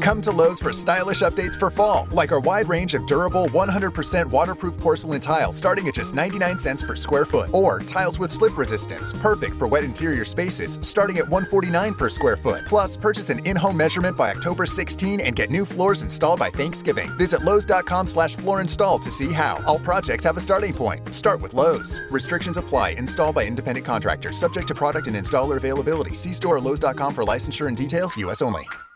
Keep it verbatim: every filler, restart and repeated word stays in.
Come to Lowe's for stylish updates for fall, like our wide range of durable one hundred percent waterproof porcelain tiles starting at just ninety-nine cents per square foot. Or tiles with slip resistance, perfect for wet interior spaces, starting at one hundred forty-nine dollars per square foot. Plus, purchase an in-home measurement by October sixteenth and get new floors installed by Thanksgiving. Visit Lowe's.com slash floor install to see how. All projects have a starting point. Start with Lowe's. Restrictions apply. Installed by independent contractors. Subject to product and installer availability. See store or Lowe's dot com for licensure and details. U S only.